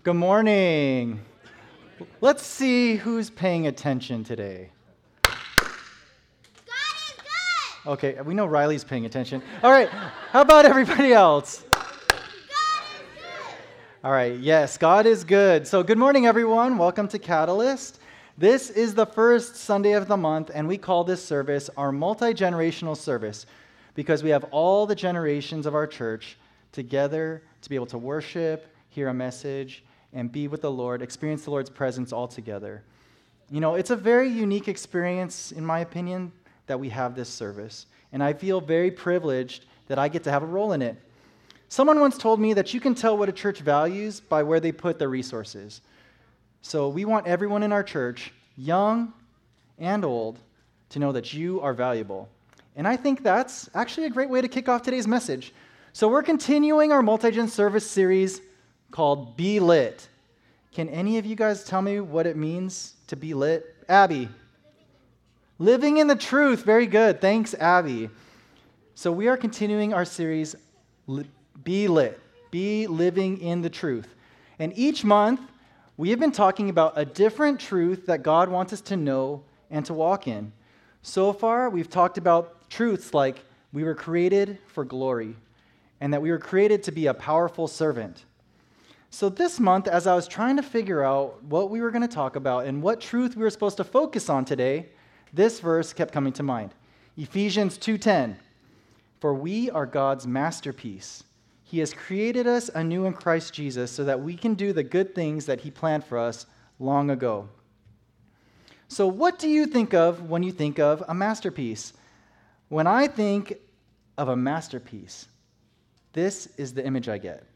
Good morning. Let's see who's paying attention today. God is good. Okay, we know Riley's paying attention. All right, how about everybody else? God is good. All right, yes, God is good. So good morning, everyone. Welcome to Catalyst. This is the first Sunday of the month, and we call this service our multi-generational service because we have all the generations of our church together to be able to worship, hear a message, and be with the Lord, experience the Lord's presence all together. You know, it's a very unique experience, in my opinion, that we have this service, and I feel very privileged that I get to have a role in it. Someone once told me that you can tell what a church values by where they put their resources. So we want everyone in our church, young and old, to know that you are valuable. And I think that's actually a great way to kick off today's message. So we're continuing our multi-gen service series called Be Lit. Can any of you guys tell me what it means to be lit? Abby. Living in the truth. Very good. Thanks, Abby. So we are continuing our series, Be Lit. Be living in the truth. And each month, we have been talking about a different truth that God wants us to know and to walk in. So far, we've talked about truths like we were created for glory and that we were created to be a powerful servant. So this month, as I was trying to figure out what we were going to talk about and what truth we were supposed to focus on today, this verse kept coming to mind. Ephesians 2:10, "For we are God's masterpiece. He has created us anew in Christ Jesus so that we can do the good things that He planned for us long ago." So what do you think of when you think of a masterpiece? When I think of a masterpiece, this is the image I get.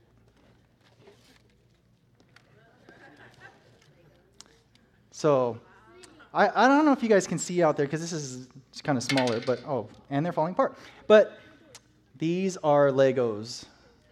So I don't know if you guys can see out there because this is kind of smaller, but and they're falling apart. But these are Legos.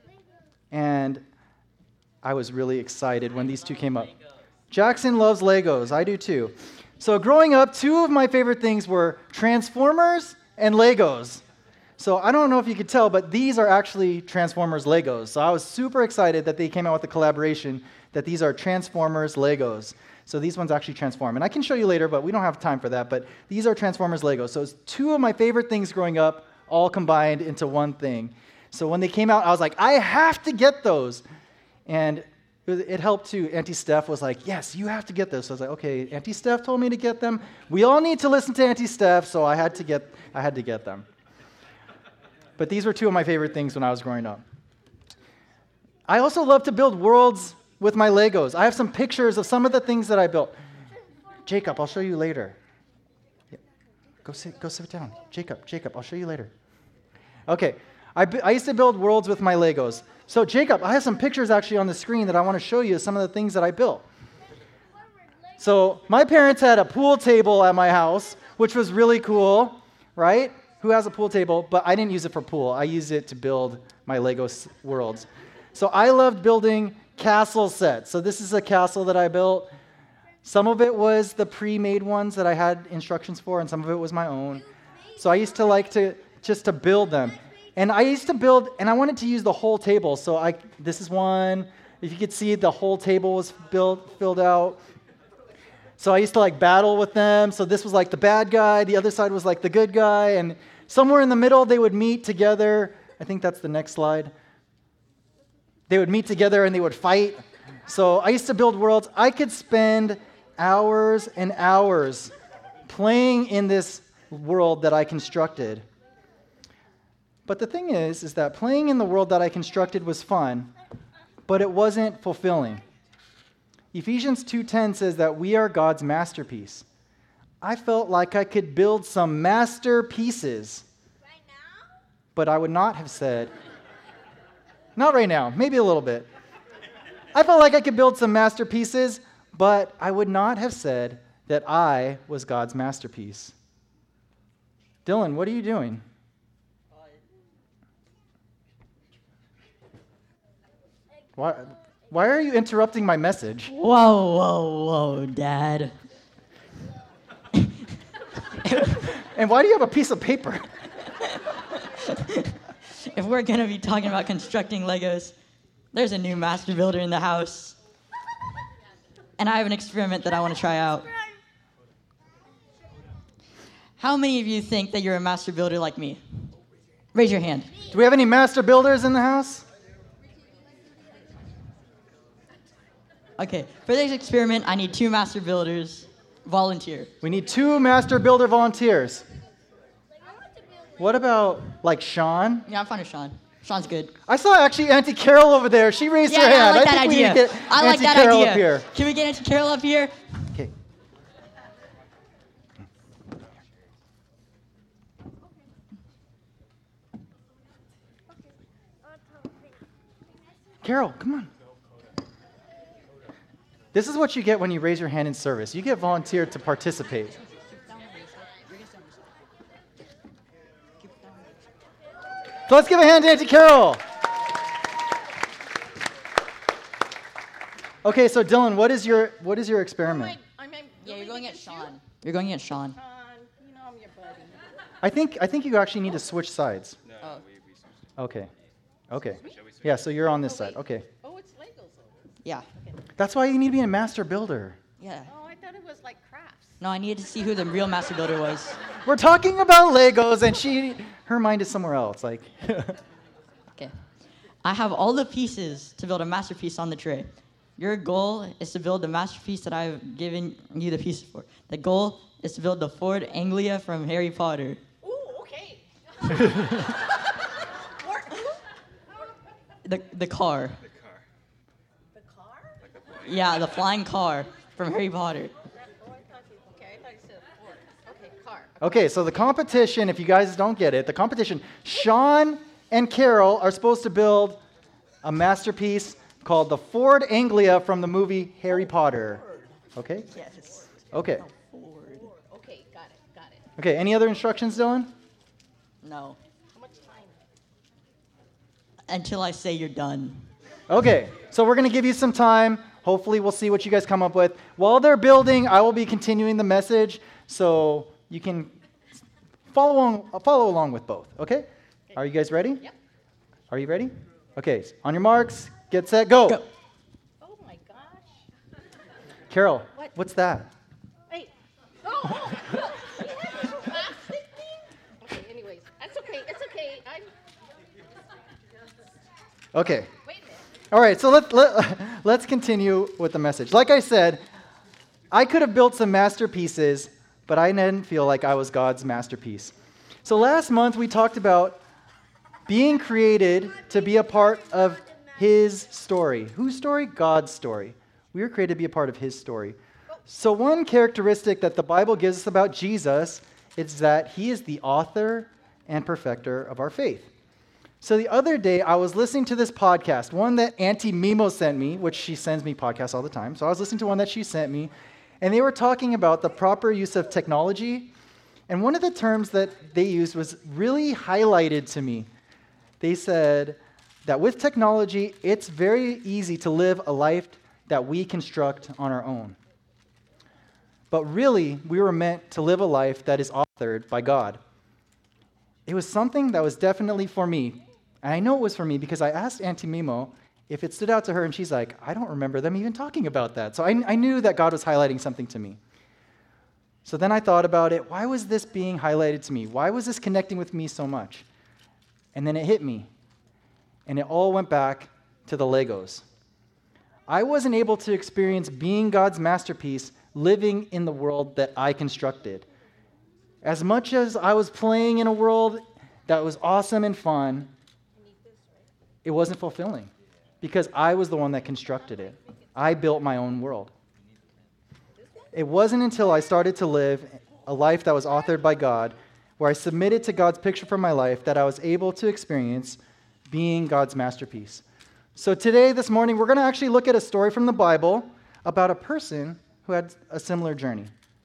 And I was really excited when these two came up. Jackson loves Legos. I do too. So growing up, two of my favorite things were Transformers and Legos. So I don't know if you could tell, but these are actually Transformers Legos. So I was super excited that they came out with a collaboration that these are Transformers Legos. So these ones actually transform. And I can show you later, but we don't have time for that. But these are Transformers Legos. So it's two of my favorite things growing up, all combined into one thing. So when they came out, I was like, I have to get those. And it helped too. Auntie Steph was like, yes, you have to get those. So I was like, okay, Auntie Steph told me to get them. We all need to listen to Auntie Steph, so I had to get them. But these were two of my favorite things when I was growing up. I also love to build worlds with my Legos. I have some pictures of some of the things that I built. Jacob, I'll show you later. Yeah. Go sit down. Jacob, I'll show you later. Okay. I used to build worlds with my Legos. So, Jacob, I have some pictures actually on the screen that I want to show you some of the things that I built. So, my parents had a pool table at my house, which was really cool, right? Who has a pool table? But I didn't use it for pool. I used it to build my Lego worlds. So, I loved building castle sets. So, this is a castle that I built. Some of it was the pre-made ones that I had instructions for, and some of it was my own. So, I used to like to build them. And I used to build, and I wanted to use the whole table. So this is one. If you could see, the whole table was filled out. So I used to battle with them. So this was like the bad guy. The other side was like the good guy. And somewhere in the middle, they would meet together. I think that's the next slide. They would meet together and they would fight. So I used to build worlds. I could spend hours and hours playing in this world that I constructed. But the thing is that playing in the world that I constructed was fun, but it wasn't fulfilling. Ephesians 2:10 says that we are God's masterpiece. I felt like I could build some masterpieces. Right now? But I would not have said, not right now, maybe a little bit. I felt like I could build some masterpieces, but I would not have said that I was God's masterpiece. Dylan, what are you doing? Why are you interrupting my message? Whoa, Dad. And why do you have a piece of paper? If we're going to be talking about constructing Legos, there's a new master builder in the house. and I have an experiment that I want to try out. How many of you think that you're a master builder like me? Raise your hand. Do we have any master builders in the house? Okay, for this experiment, I need 2 master builders. Volunteer. We need 2 master builder volunteers. What about, like, Sean? Yeah, I'm fine with Sean. Sean's good. I saw actually Auntie Carol over there. She raised her hand. I like that think idea. we need to get I like Auntie that Carol idea. up here. Can we get Auntie Carol up here? Okay. Carol, come on. This is what you get when you raise your hand in service. You get volunteered to participate. So let's give a hand to Auntie Carol. Okay, so Dylan, what is your experiment? Yeah, you're going at Sean. You're going at Sean. You know I'm your buddy. I think you actually need to switch sides. Oh. Okay. Okay. Yeah, so you're on this side. Okay. Oh, it's Legos over. Yeah. That's why you need to be a master builder. Yeah. Oh, I thought it was like crafts. No, I needed to see who the real master builder was. We're talking about Legos and her mind is somewhere else. Like Okay. I have all the pieces to build a masterpiece on the tray. Your goal is to build the masterpiece that I've given you the pieces for. The goal is to build the Ford Anglia from Harry Potter. Ooh, okay. The car. The car? Yeah, the flying car from Harry Potter. Oh, I thought you said Ford. Okay, car. Okay, so the competition, if you guys don't get it, the competition, Sean and Carol are supposed to build a masterpiece called the Ford Anglia from the movie Harry Potter. Okay? Yes. Okay. Ford. Okay, got it. Okay, any other instructions, Dylan? No. How much time? Until I say you're done. Okay, so we're going to give you some time. Hopefully we'll see what you guys come up with. While they're building, I will be continuing the message so you can follow along with both, okay? Are you guys ready? Yep. Are you ready? Okay, on your marks, get set, go. Go. Oh my gosh. Carol, What? what's that? Wait. Oh, look. You have this plastic thing? Okay, anyways. That's okay. It's okay. Okay. Wait a minute. All right, so let's continue with the message. Like I said, I could have built some masterpieces, but I didn't feel like I was God's masterpiece. So last month we talked about being created to be a part of His story. Whose story? God's story. We were created to be a part of His story. So one characteristic that the Bible gives us about Jesus is that He is the author and perfecter of our faith. So the other day, I was listening to this podcast, one that Auntie Mimo sent me, which she sends me podcasts all the time. So I was listening to one that she sent me, and they were talking about the proper use of technology. And one of the terms that they used was really highlighted to me. They said that with technology, it's very easy to live a life that we construct on our own. But really, we were meant to live a life that is authored by God. It was something that was definitely for me. And I know it was for me because I asked Auntie Mimo if it stood out to her, and she's like, I don't remember them even talking about that. So I knew that God was highlighting something to me. So then I thought about it. Why was this being highlighted to me? Why was this connecting with me so much? And then it hit me. And it all went back to the Legos. I wasn't able to experience being God's masterpiece living in the world that I constructed. As much as I was playing in a world that was awesome and fun, it wasn't fulfilling because I was the one that constructed it. I built my own world. It wasn't until I started to live a life that was authored by God, where I submitted to God's picture for my life, that I was able to experience being God's masterpiece. So today, this morning, we're going to actually look at a story from the Bible about a person who had a similar journey.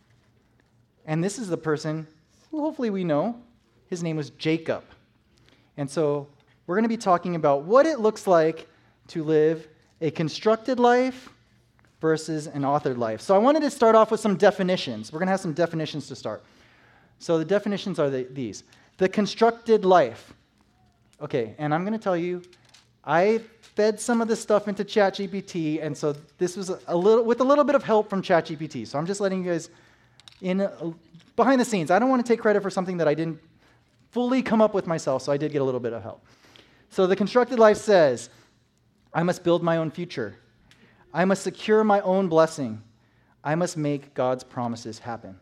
And this is the person who hopefully we know. His name was Jacob. And so we're going to be talking about what it looks like to live a constructed life versus an authored life. So I wanted to start off with some definitions. We're going to have some definitions to start. So the definitions are these. The constructed life. Okay, and I'm going to tell you, I fed some of this stuff into ChatGPT, and so this was with a little bit of help from ChatGPT. So I'm just letting you guys in behind the scenes. I don't want to take credit for something that I didn't fully come up with myself, so I did get a little bit of help. So the Constructed Life says, I must build my own future. I must secure my own blessing. I must make God's promises happen.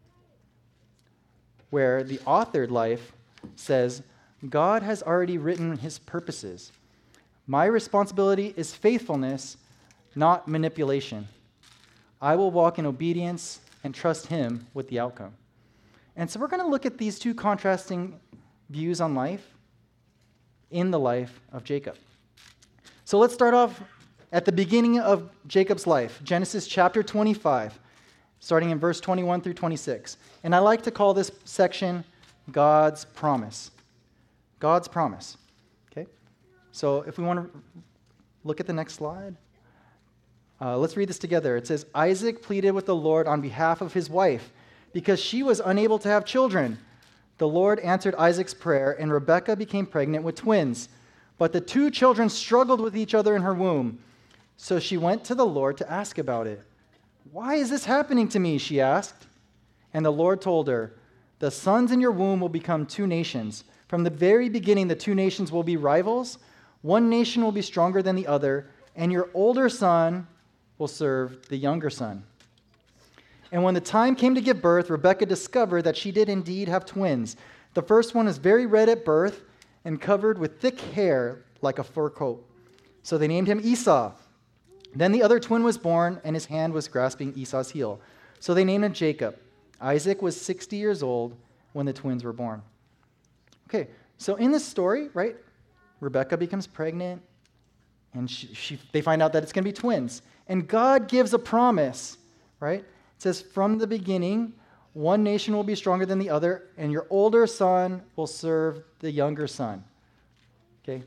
Where the Authored Life says, God has already written his purposes. My responsibility is faithfulness, not manipulation. I will walk in obedience and trust him with the outcome. And so we're going to look at these two contrasting views on life in the life of Jacob. So let's start off at the beginning of Jacob's life, Genesis chapter 25, starting in verse 21 through 26. And I like to call this section God's promise. God's promise. Okay? So if we want to look at the next slide. Let's read this together. It says, Isaac pleaded with the Lord on behalf of his wife because she was unable to have children. The Lord answered Isaac's prayer, and Rebekah became pregnant with twins. But the two children struggled with each other in her womb. So she went to the Lord to ask about it. Why is this happening to me? She asked. And the Lord told her, the sons in your womb will become two nations. From the very beginning, the two nations will be rivals. One nation will be stronger than the other, and your older son will serve the younger son. And when the time came to give birth, Rebekah discovered that she did indeed have twins. The first one was very red at birth and covered with thick hair like a fur coat. So they named him Esau. Then the other twin was born, and his hand was grasping Esau's heel. So they named him Jacob. Isaac was 60 years old when the twins were born. Okay, so in this story, right, Rebekah becomes pregnant, and they find out that it's going to be twins. And God gives a promise, right? It says, from the beginning, one nation will be stronger than the other, and your older son will serve the younger son. Okay?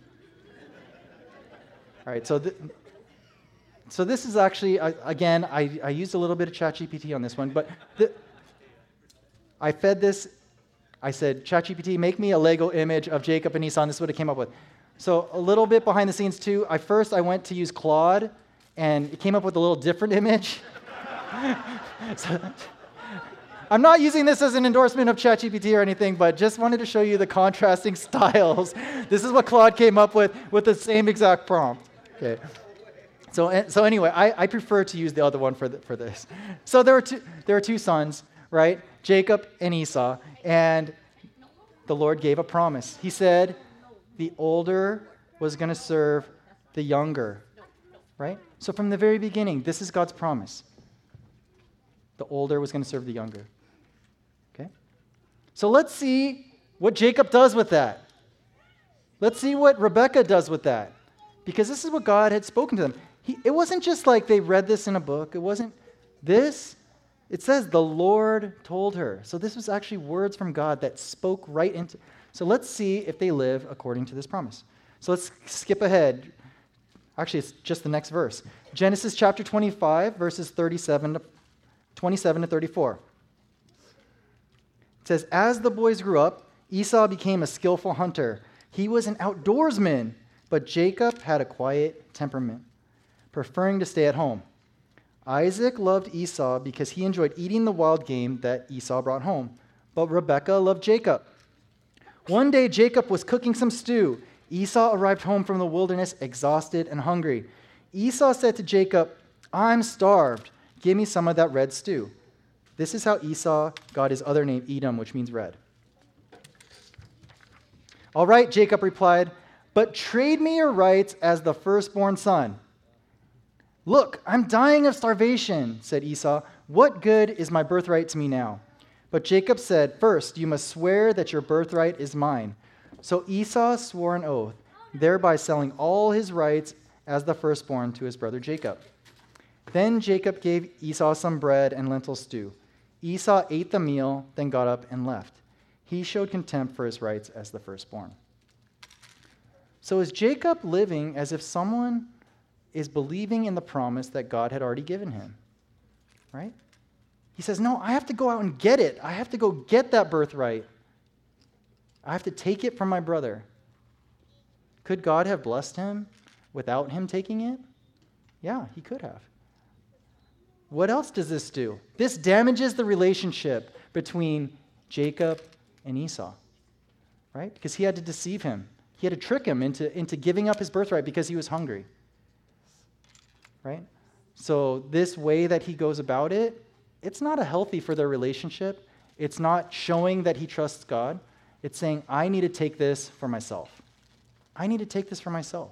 All right, so this is actually, again, I used a little bit of ChatGPT on this one, but I fed this. I said, ChatGPT, make me a Lego image of Jacob and Esau, and this is what it came up with. So a little bit behind the scenes, too. First, I went to use Claude, and it came up with a little different image. So, I'm not using this as an endorsement of ChatGPT or anything, but just wanted to show you the contrasting styles. This is what Claude came up with the same exact prompt. Okay. So anyway, I prefer to use the other one for this. So there are two sons, right? Jacob and Esau, and the Lord gave a promise. He said the older was going to serve the younger, right? So from the very beginning, this is God's promise. The older was going to serve the younger. Okay? So let's see what Jacob does with that. Let's see what Rebekah does with that. Because this is what God had spoken to them. It wasn't just like they read this in a book. It wasn't this. It says the Lord told her. So this was actually words from God that spoke right into. So let's see if they live according to this promise. So let's skip ahead. Actually, it's just the next verse. Genesis chapter 25, verses 27 to 34. It says, as the boys grew up, Esau became a skillful hunter. He was an outdoorsman, but Jacob had a quiet temperament, preferring to stay at home. Isaac loved Esau because he enjoyed eating the wild game that Esau brought home, but Rebekah loved Jacob. One day, Jacob was cooking some stew. Esau arrived home from the wilderness, exhausted and hungry. Esau said to Jacob, I'm starved. Give me some of that red stew. This is how Esau got his other name, Edom, which means red. All right, Jacob replied, but trade me your rights as the firstborn son. Look, I'm dying of starvation, said Esau. What good is my birthright to me now? But Jacob said, first, you must swear that your birthright is mine. So Esau swore an oath, thereby selling all his rights as the firstborn to his brother Jacob. Then Jacob gave Esau some bread and lentil stew. Esau ate the meal, then got up and left. He showed contempt for his rights as the firstborn. So is Jacob living as if someone is believing in the promise that God had already given him? Right? He says, no, I have to go out and get it. I have to go get that birthright. I have to take it from my brother. Could God have blessed him without him taking it? Yeah, he could have. What else does this do? This damages the relationship between Jacob and Esau, right? Because he had to deceive him. He had to trick him into giving up his birthright because he was hungry, right? So this way that he goes about it, it's not a healthy for their relationship. It's not showing that he trusts God. It's saying, I need to take this for myself. I need to take this for myself.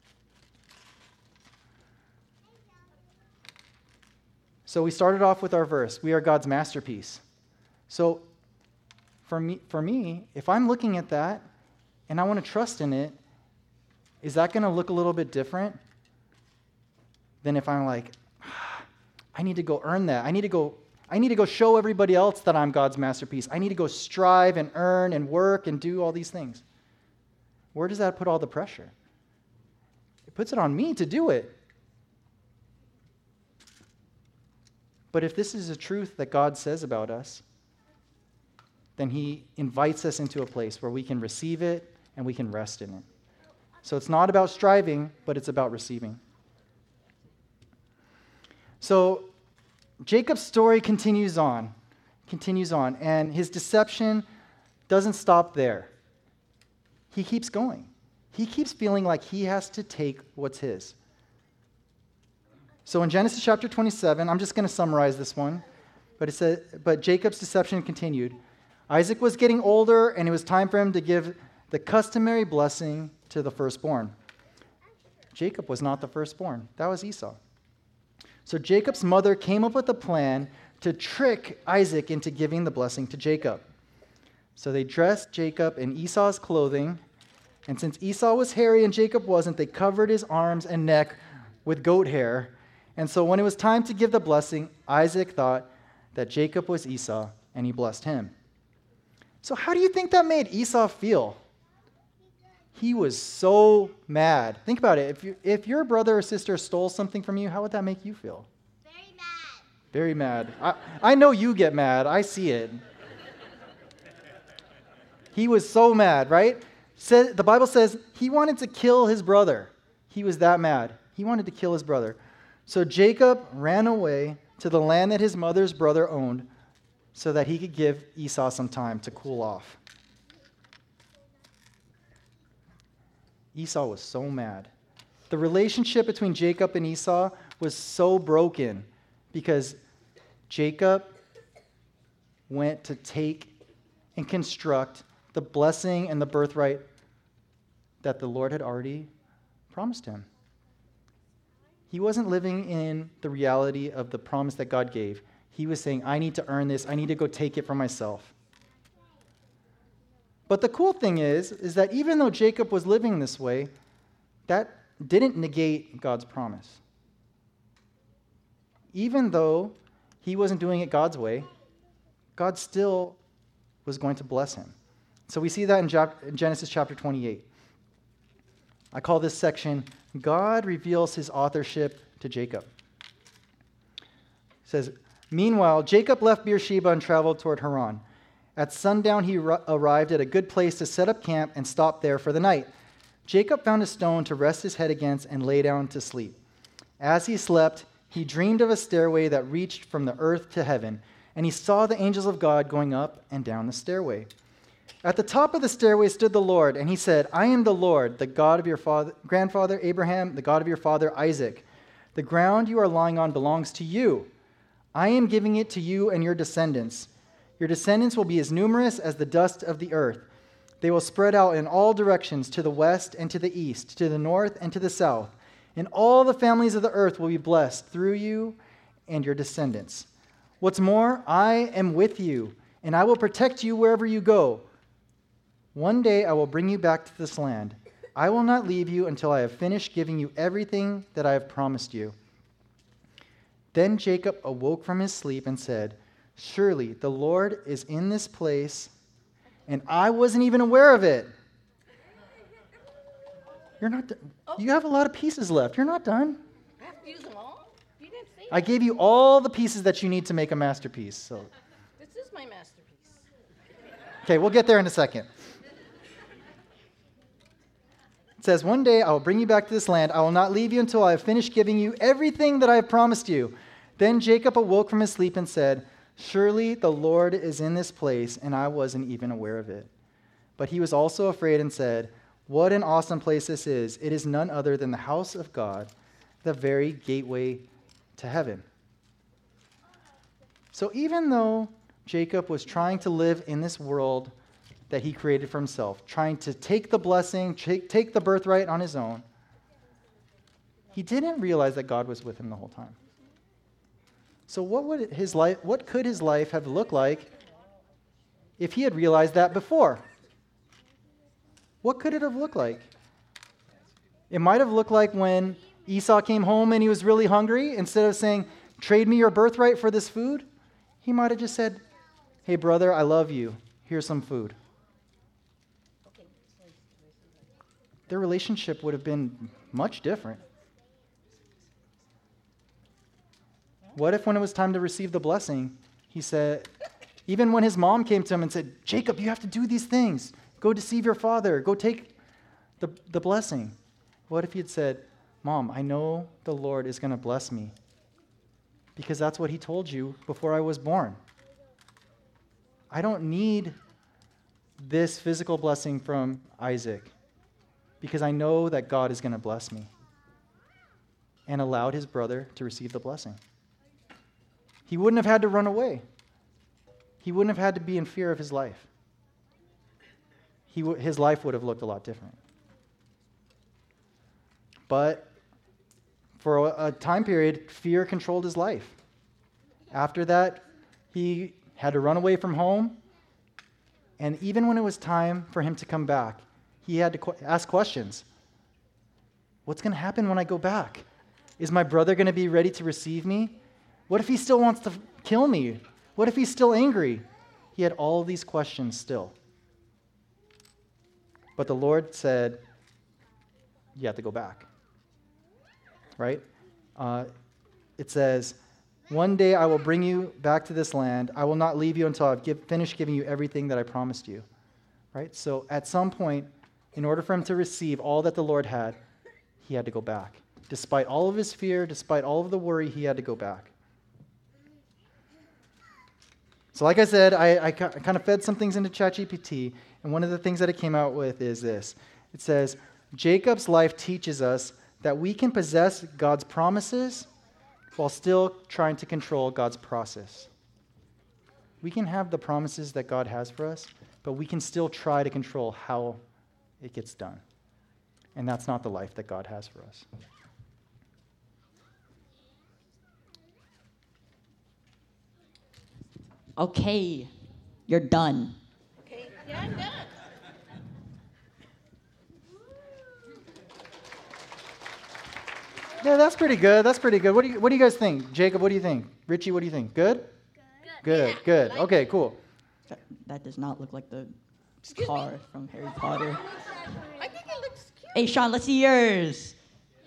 So we started off with our verse, we are God's masterpiece. So for me, if I'm looking at that and I want to trust in it, is that going to look a little bit different than if I'm like, I need to go earn that. I need to go show everybody else that I'm God's masterpiece. I need to go strive and earn and work and do all these things. Where does that put all the pressure? It puts it on me to do it. But if this is a truth that God says about us, then he invites us into a place where we can receive it and we can rest in it. So it's not about striving, but it's about receiving. So Jacob's story continues on, and his deception doesn't stop there. He keeps going. He keeps feeling like he has to take what's his. So in Genesis chapter 27, I'm just going to summarize this one, but it says, but Jacob's deception continued. Isaac was getting older, and it was time for him to give the customary blessing to the firstborn. Jacob was not the firstborn. That was Esau. So Jacob's mother came up with a plan to trick Isaac into giving the blessing to Jacob. So they dressed Jacob in Esau's clothing, and since Esau was hairy and Jacob wasn't, they covered his arms and neck with goat hair. And so when it was time to give the blessing, Isaac thought that Jacob was Esau, and he blessed him. So how do you think that made Esau feel? He was so mad. Think about it. If your brother or sister stole something from you, how would that make you feel? Very mad. Very mad. I know you get mad. I see it. He was so mad, right? The Bible says he wanted to kill his brother. He was that mad. He wanted to kill his brother. So Jacob ran away to the land that his mother's brother owned so that he could give Esau some time to cool off. Esau was so mad. The relationship between Jacob and Esau was so broken because Jacob went to take and construct the blessing and the birthright that the Lord had already promised him. He wasn't living in the reality of the promise that God gave. He was saying, I need to earn this. I need to go take it for myself. But the cool thing is that even though Jacob was living this way, that didn't negate God's promise. Even though he wasn't doing it God's way, God still was going to bless him. So we see that in Genesis chapter 28. I call this section, God reveals his authorship to Jacob. It says, meanwhile, Jacob left Beersheba and traveled toward Haran. At sundown, he arrived at a good place to set up camp and stop there for the night. Jacob found a stone to rest his head against and lay down to sleep. As he slept, he dreamed of a stairway that reached from the earth to heaven, and he saw the angels of God going up and down the stairway. At the top of the stairway stood the Lord, and he said, I am the Lord, the God of your grandfather Abraham, the God of your father Isaac. The ground you are lying on belongs to you. I am giving it to you and your descendants. Your descendants will be as numerous as the dust of the earth. They will spread out in all directions, to the west and to the east, to the north and to the south. And all the families of the earth will be blessed through you and your descendants. What's more, I am with you, and I will protect you wherever you go. One day I will bring you back to this land. I will not leave you until I have finished giving you everything that I have promised you. Then Jacob awoke from his sleep and said, surely the Lord is in this place, and I wasn't even aware of it. You're not done. You have a lot of pieces left. You're not done. I have to use them all? You didn't say I gave you all the pieces that you need to make a masterpiece. So, this is my masterpiece. okay, we'll get there in a second. It says, one day I will bring you back to this land. I will not leave you until I have finished giving you everything that I have promised you. Then Jacob awoke from his sleep and said, surely the Lord is in this place, and I wasn't even aware of it. But he was also afraid and said, what an awesome place this is. It is none other than the house of God, the very gateway to heaven. So even though Jacob was trying to live in this world that he created for himself, trying to take the blessing, take the birthright on his own, he didn't realize that God was with him the whole time. So what could his life have looked like if he had realized that before? What could it have looked like? It might have looked like when Esau came home and he was really hungry. Instead of saying, trade me your birthright for this food, he might have just said, hey, brother, I love you. Here's some food. Their relationship would have been much different. What if when it was time to receive the blessing, he said, even when his mom came to him and said, Jacob, you have to do these things. Go deceive your father. Go take the blessing. What if he had said, Mom, I know the Lord is going to bless me because that's what he told you before I was born. I don't need this physical blessing from Isaac because I know that God is going to bless me, and allowed his brother to receive the blessing. He wouldn't have had to run away. He wouldn't have had to be in fear of his life. His life would have looked a lot different. But for a time period, fear controlled his life. After that, he had to run away from home. And even when it was time for him to come back, he had to ask questions. What's going to happen when I go back? Is my brother going to be ready to receive me? What if he still wants to kill me? What if he's still angry? He had all of these questions still. But the Lord said, you have to go back. Right? It says, one day I will bring you back to this land. I will not leave you until I've finished giving you everything that I promised you. Right? So at some point, in order for him to receive all that the Lord had, he had to go back. Despite all of his fear, despite all of the worry, he had to go back. So like I said, I kind of fed some things into ChatGPT, and one of the things that it came out with is this. It says, Jacob's life teaches us that we can possess God's promises while still trying to control God's process. We can have the promises that God has for us, but we can still try to control how it gets done. And that's not the life that God has for us. Okay, you're done. Okay, yeah, I'm done. Yeah, that's pretty good. That's pretty good. What do you guys think? Jacob, what do you think? Richie, what do you think? Good? Good, Yeah, good. like Okay, cool. That does not look like the car from Harry Potter. I think it looks cute. Hey, Sean, let's see yours.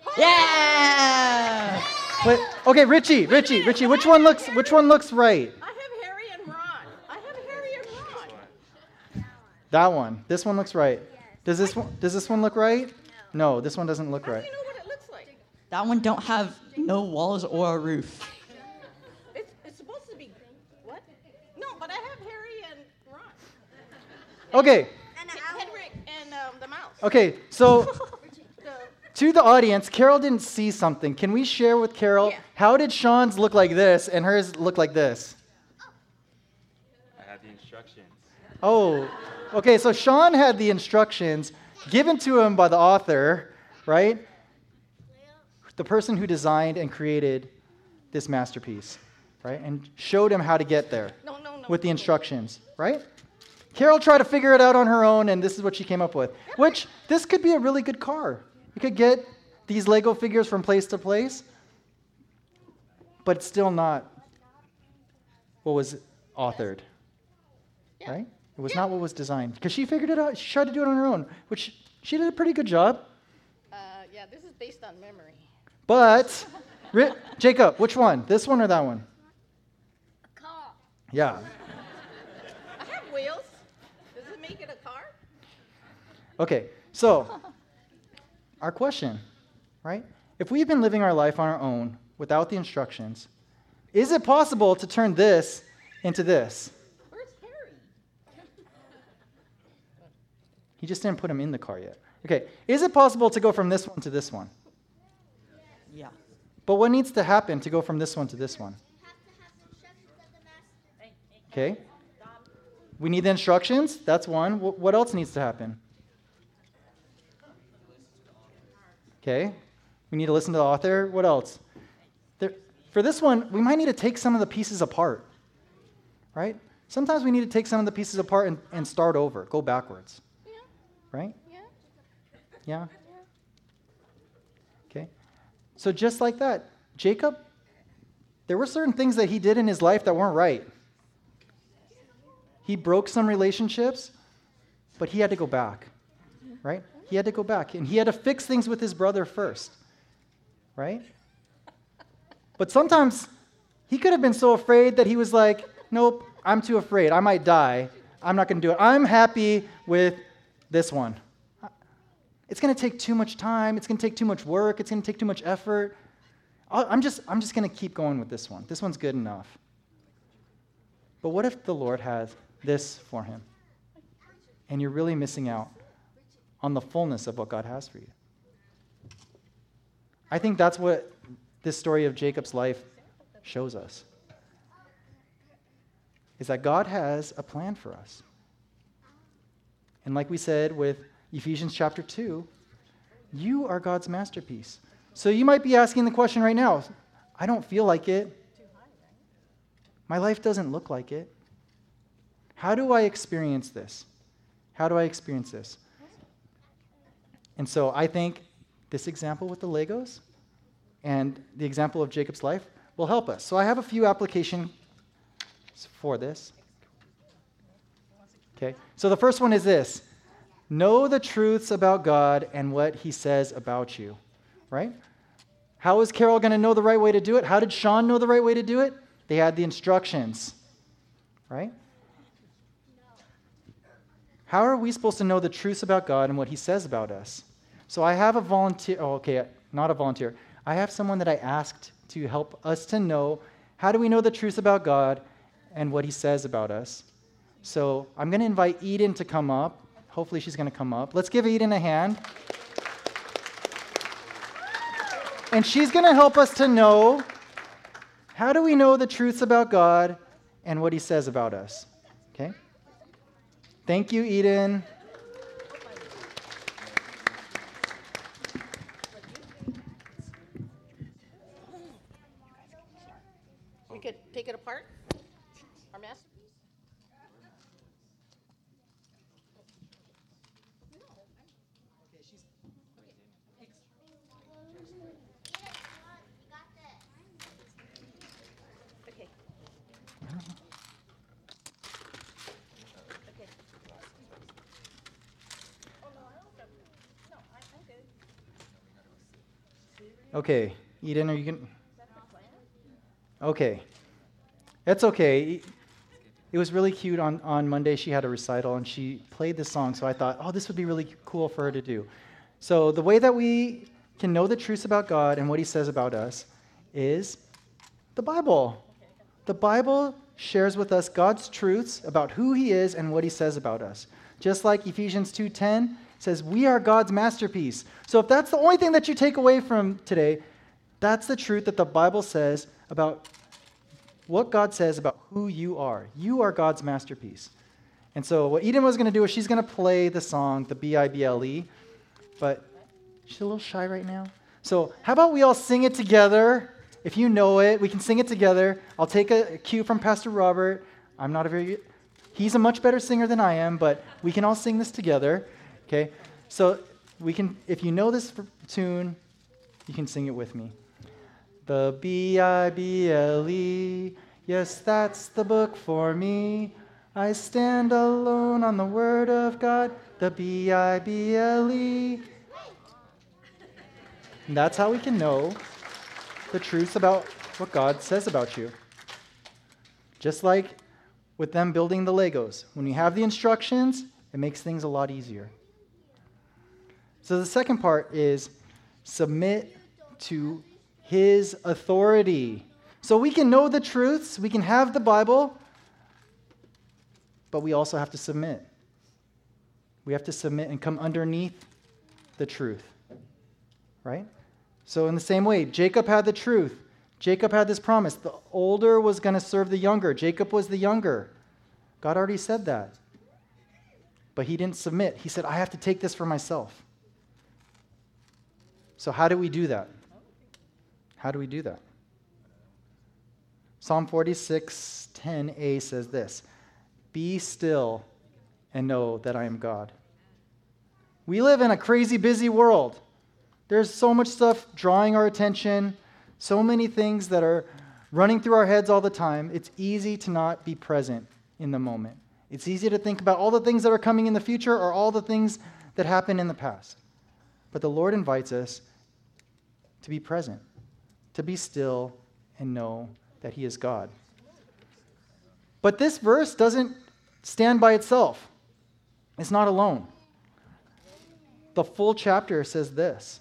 Yeah! Wait, okay, Richie, which one looks right? I have Harry and Ron. I have Harry and Ron. That one. This one looks right. Does this one look right? No, this one doesn't look How do right. you know what it looks like? That one don't have no walls or a roof. It's supposed to be what? No, but I have Harry and Ron. Okay, Henrik and the mouse. okay, so The, to the audience, Carol didn't see something. Can we share with Carol, Yeah. how did Sean's look like this and hers look like this? I have the instructions. Oh, okay, so Sean had the instructions given to him by the author, right? The person who designed and created this masterpiece, right? And showed him how to get there no. with the instructions, right? Carol tried to figure it out on her own, and this is what she came up with, which this could be a really good car. You could get these Lego figures from place to place, but it's still not what was authored, Yeah. right? It was not what was designed, because she figured it out. She tried to do it on her own, which she did a pretty good job. Yeah, this is based on memory. But, Jacob, which one? This one or that one? A car. Yeah. I have wheels. Does it make it a car? Okay, so our question, right? If we've been living our life on our own without the instructions, is it possible to turn this into this? Where's Harry? He just didn't put him in the car yet. Okay, is it possible to go from this one to this one? Yeah. But what needs to happen to go from this one to this one? Okay. We need the instructions. That's one. What else needs to happen? Okay. We need to listen to the author. What else? For this one, we might need to take some of the pieces apart. Right? Sometimes we need to take some of the pieces apart and start over, go backwards. Yeah. Right? Yeah. Yeah? Okay. So just like that, Jacob, there were certain things that he did in his life that weren't right. He broke some relationships, but he had to go back, right? He had to go back, and he had to fix things with his brother first, right? But sometimes he could have been so afraid that he was like, nope, I'm too afraid. I might die. I'm not going to do it. I'm happy with this one. It's going to take too much time. It's going to take too much work. It's going to take too much effort. I'm just going to keep going with this one. This one's good enough. But what if the Lord has this for him? And you're really missing out on the fullness of what God has for you. I think that's what this story of Jacob's life shows us. Is that God has a plan for us. And like we said with Ephesians chapter 2, you are God's masterpiece. So you might be asking the question right now, I don't feel like it. My life doesn't look like it. How do I experience this? How do I experience this? And so I think this example with the Legos and the example of Jacob's life will help us. So I have a few applications for this. Okay, so the first one is this. Know the truths about God and what he says about you, right? How is Carol going to know the right way to do it? How did Sean know the right way to do it? They had the instructions, right? How are we supposed to know the truths about God and what he says about us? So I have a volunteer, not a volunteer. I have someone that I asked to help us to know how do we know the truth about God and what he says about us. So I'm going to invite Eden to come up. Hopefully she's going to come up. Let's give Eden a hand. And she's going to help us to know, how do we know the truths about God and what he says about us? Okay? Thank you, Eden. We could take it apart. Our masterpiece. Okay. Okay. Okay, Eden, are you going to... Okay. That's okay. It was really cute. On Monday, she had a recital, and she played this song, so I thought, oh, this would be really cool for her to do. So the way that we can know the truths about God and what he says about us is the Bible. The Bible shares with us God's truths about who he is and what he says about us. Just like Ephesians 2:10 says, we are God's masterpiece. So if that's the only thing that you take away from today, that's the truth that the Bible says about what God says about who you are. You are God's masterpiece. And so what Eden was going to do is she's going to play the song, the B-I-B-L-E, but she's a little shy right now. So how about we all sing it together? If you know it, we can sing it together. I'll take a cue from Pastor Robert. He's a much better singer than I am, but we can all sing this together. Okay? So we can, if you know this tune, you can sing it with me. The B-I-B-L-E, yes, that's the book for me. I stand alone on the word of God, the B-I-B-L-E. And that's how we can know the truths about what God says about you. Just like with them building the Legos. When you have the instructions, it makes things a lot easier. So the second part is submit to his authority. So we can know the truths, we can have the Bible, but we also have to submit. We have to submit and come underneath the truth, right? So in the same way, Jacob had the truth. Jacob had this promise. The older was going to serve the younger. Jacob was the younger. God already said that. But he didn't submit. He said, I have to take this for myself. So how do we do that? How do we do that? Psalm 46:10a says this, be still and know that I am God. We live in a crazy busy world. There's so much stuff drawing our attention, so many things that are running through our heads all the time. It's easy to not be present in the moment. It's easy to think about all the things that are coming in the future or all the things that happened in the past. But the Lord invites us to be present, to be still and know that he is God. But this verse doesn't stand by itself. It's not alone. The full chapter says this,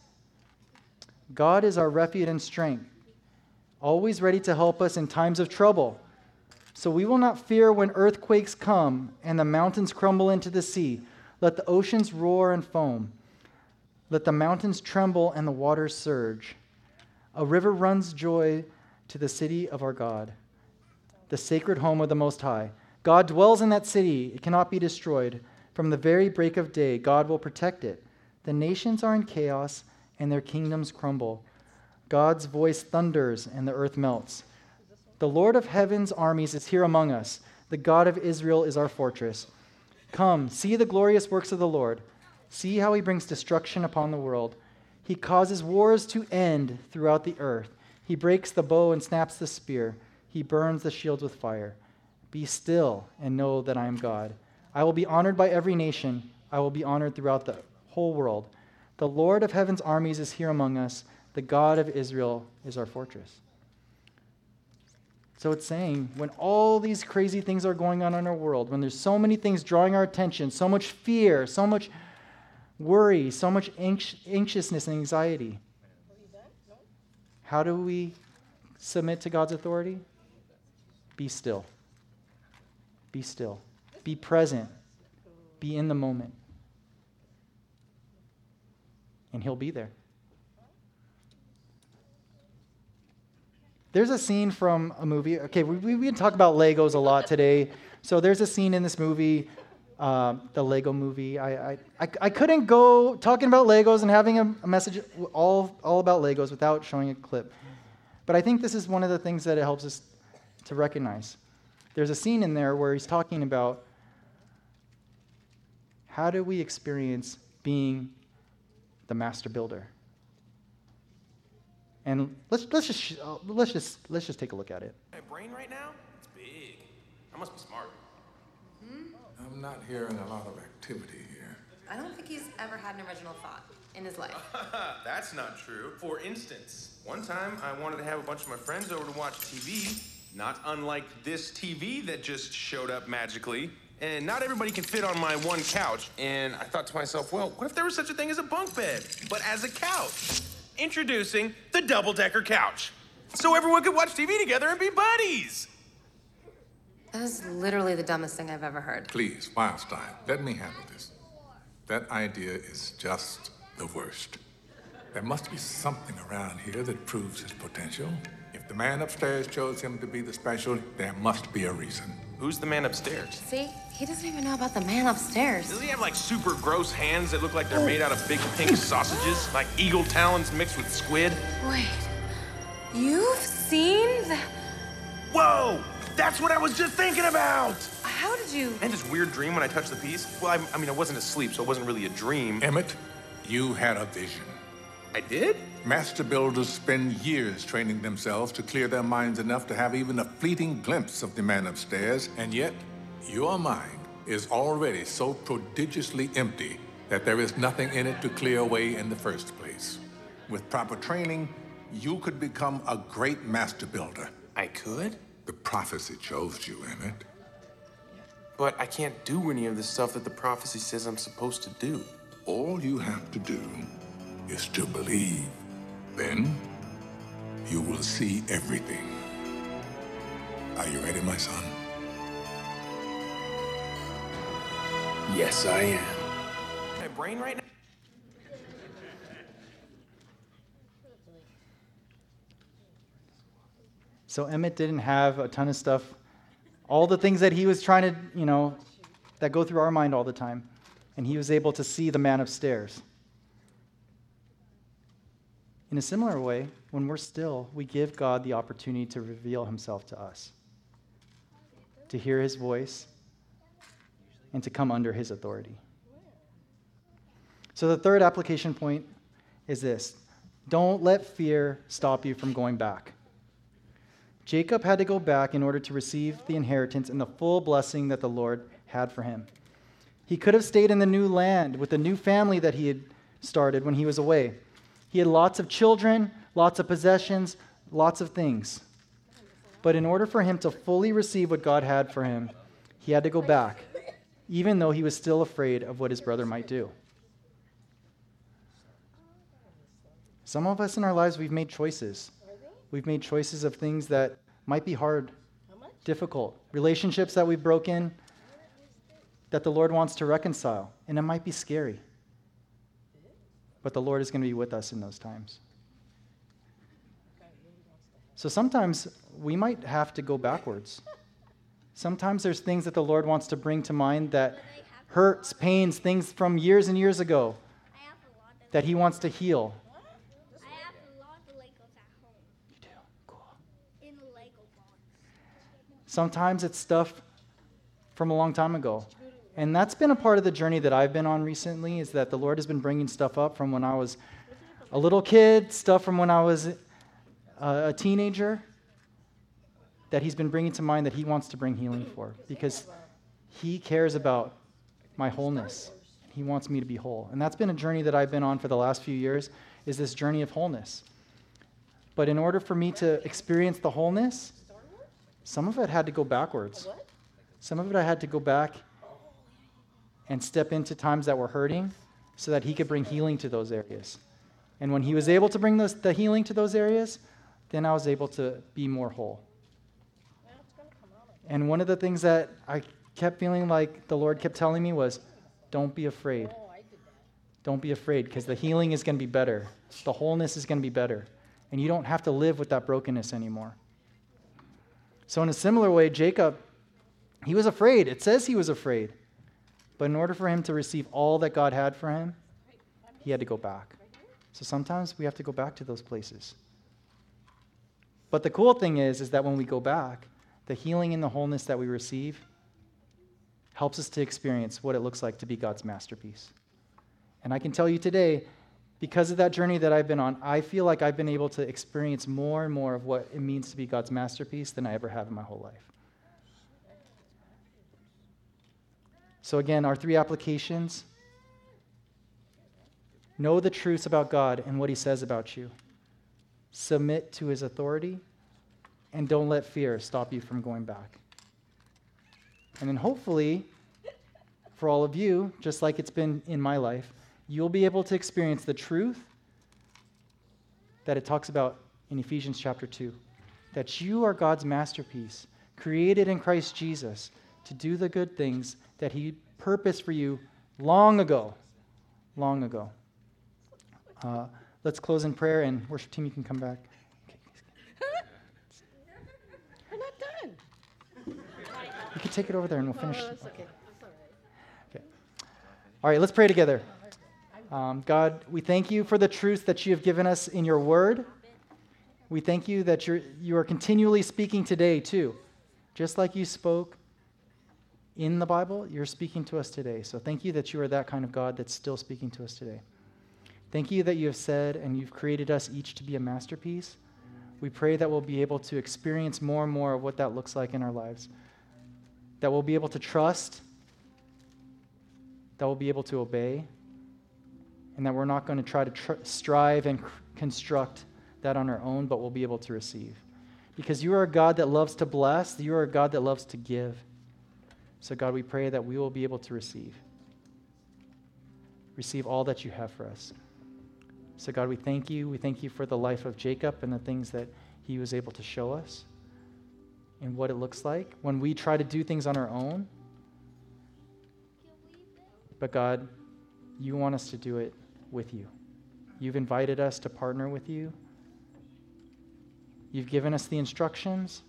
God is our refuge and strength, always ready to help us in times of trouble. So we will not fear when earthquakes come and the mountains crumble into the sea. Let the oceans roar and foam. Let the mountains tremble and the waters surge. A river runs joy to the city of our God, the sacred home of the Most High. God dwells in that city. It cannot be destroyed. From the very break of day, God will protect it. The nations are in chaos and their kingdoms crumble. God's voice thunders and the earth melts. The Lord of heaven's armies is here among us. The God of Israel is our fortress. Come, see the glorious works of the Lord. See how he brings destruction upon the world. He causes wars to end throughout the earth. He breaks the bow and snaps the spear. He burns the shields with fire. Be still and know that I am God. I will be honored by every nation. I will be honored throughout the whole world. The Lord of heaven's armies is here among us. The God of Israel is our fortress. So it's saying when all these crazy things are going on in our world, when there's so many things drawing our attention, so much fear, so much worry, so much anxiousness and anxiety, how do we submit to God's authority? Be still. Be still. Be present. Be in the moment. And he'll be there. There's a scene from a movie. Okay, we talk about Legos a lot today. So there's a scene in this movie, the Lego movie. I couldn't go talking about Legos and having a message all about Legos without showing a clip. But I think this is one of the things that it helps us to recognize. There's a scene in there where he's talking about how do we experience being the master builder. And let's just take a look at it. My brain right now, it's big. I must be smart. I'm not hearing a lot of activity here. I don't think he's ever had an original thought in his life. That's not true. For instance, one time I wanted to have a bunch of my friends over to watch TV, not unlike this TV that just showed up magically. And not everybody can fit on my one couch. And I thought to myself, well, what if there was such a thing as a bunk bed, but as a couch? Introducing the double-decker couch. So everyone could watch TV together and be buddies. That is literally the dumbest thing I've ever heard. Please, Wildstein, let me handle this. That idea is just the worst. There must be something around here that proves his potential. If the man upstairs chose him to be the special, there must be a reason. Who's the man upstairs? See, he doesn't even know about the man upstairs. Does he have like super gross hands that look like they're made out of big pink sausages? Like eagle talons mixed with squid? Wait, you've seen the... Whoa! That's what I was just thinking about! How did you... And this weird dream when I touched the piece? Well, I mean, I wasn't asleep, so it wasn't really a dream. Emmett, you had a vision. I did? Master builders spend years training themselves to clear their minds enough to have even a fleeting glimpse of the man upstairs, and yet your mind is already so prodigiously empty that there is nothing in it to clear away in the first place. With proper training, you could become a great master builder. I could? The prophecy chose you, Emmett. But I can't do any of the stuff that the prophecy says I'm supposed to do. All you have to do is to believe. Then you will see everything. Are you ready, my son? Yes, I am. My brain right now. So Emmett didn't have a ton of stuff, all the things that he was trying to, that go through our mind all the time. And he was able to see the man upstairs. In a similar way, when we're still, we give God the opportunity to reveal himself to us, to hear his voice, and to come under his authority. So the third application point is this: don't let fear stop you from going back. Jacob had to go back in order to receive the inheritance and the full blessing that the Lord had for him. He could have stayed in the new land with the new family that he had started when he was away. He had lots of children, lots of possessions, lots of things. But in order for him to fully receive what God had for him, he had to go back, even though he was still afraid of what his brother might do. Some of us in our lives, we've made choices. We've made choices of things that might be hard, difficult, relationships that we've broken that the Lord wants to reconcile, and it might be scary. But the Lord is going to be with us in those times. So sometimes we might have to go backwards. Sometimes there's things that the Lord wants to bring to mind that hurts, pains, things from years and years ago that he wants to heal. I have a lot of Legos at home. You do? Cool. In a Lego box. Sometimes it's stuff from a long time ago. And that's been a part of the journey that I've been on recently, is that the Lord has been bringing stuff up from when I was a little kid, stuff from when I was a teenager, that he's been bringing to mind that he wants to bring healing for, because he cares about my wholeness. He wants me to be whole. And that's been a journey that I've been on for the last few years, is this journey of wholeness. But in order for me to experience the wholeness, some of it had to go backwards. Some of it I had to go back and step into times that were hurting so that he could bring healing to those areas. And when he was able to bring the healing to those areas, then I was able to be more whole. And one of the things that I kept feeling like the Lord kept telling me was, don't be afraid. Don't be afraid, because the healing is going to be better. The wholeness is going to be better. And you don't have to live with that brokenness anymore. So in a similar way, Jacob, he was afraid. It says he was afraid. But in order for him to receive all that God had for him, he had to go back. So sometimes we have to go back to those places. But the cool thing is that when we go back, the healing and the wholeness that we receive helps us to experience what it looks like to be God's masterpiece. And I can tell you today, because of that journey that I've been on, I feel like I've been able to experience more and more of what it means to be God's masterpiece than I ever have in my whole life. So again, our three applications: know the truths about God and what he says about you. Submit to his authority, and don't let fear stop you from going back. And then hopefully, for all of you, just like it's been in my life, you'll be able to experience the truth that it talks about in Ephesians chapter 2, that you are God's masterpiece, created in Christ Jesus to do the good things that he purposed for you long ago. Long ago. Let's close in prayer, and worship team, you can come back. We're not done. You can take it over there, and we'll finish. That's okay. That's all right. Okay. All right, let's pray together. God, we thank you for the truth that you have given us in your word. We thank you that you are continually speaking today, too. Just like you spoke in the Bible, you're speaking to us today. So thank you that you are that kind of God that's still speaking to us today. Thank you that you have said and you've created us each to be a masterpiece. We pray that we'll be able to experience more and more of what that looks like in our lives. That we'll be able to trust, that we'll be able to obey, and that we're not going to try to strive and construct that on our own, but we'll be able to receive. Because you are a God that loves to bless, you are a God that loves to give. So God, we pray that we will be able to receive. receive all that you have for us. So God, we thank you. We thank you for the life of Jacob and the things that he was able to show us and what it looks like when we try to do things on our own. But God, you want us to do it with you. You've invited us to partner with you. You've given us the instructions.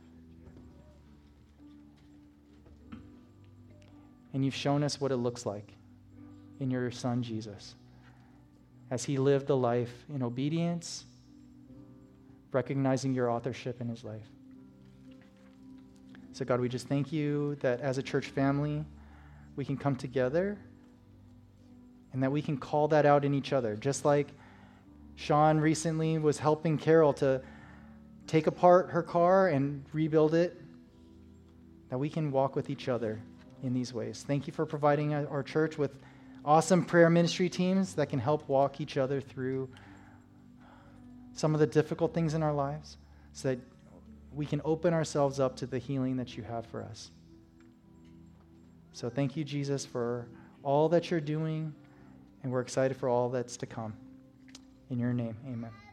And you've shown us what it looks like in your Son, Jesus, as he lived the life in obedience, recognizing your authorship in his life. So God, we just thank you that as a church family, we can come together and that we can call that out in each other. Just like Sean recently was helping Carol to take apart her car and rebuild it, that we can walk with each other in these ways. Thank you for providing our church with awesome prayer ministry teams that can help walk each other through some of the difficult things in our lives so that we can open ourselves up to the healing that you have for us. So thank you, Jesus, for all that you're doing, and we're excited for all that's to come. In your name, amen.